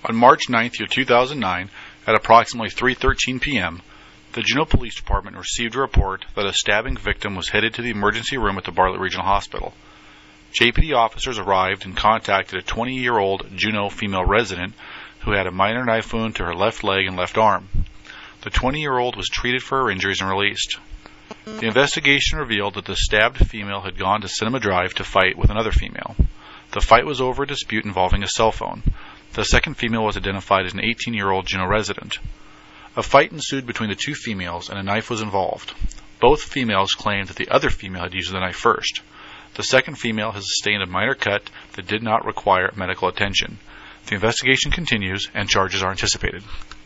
On March 9, 2009, at approximately 3:13 p.m., the Juneau Police Department received a report that a stabbing victim was headed to the emergency room at the Bartlett Regional Hospital. JPD officers arrived and contacted a 20-year-old Juneau female resident who had a minor knife wound to her left leg and left arm. The 20-year-old was treated for her injuries and released. The investigation revealed that the stabbed female had gone to Cinema Drive to fight with another female. The fight was over a dispute involving a cell phone. The second female was identified as an 18-year-old Juneau resident. A fight ensued between the two females and a knife was involved. Both females claimed that the other female had used the knife first. The second female has sustained a minor cut that did not require medical attention. The investigation continues and charges are anticipated.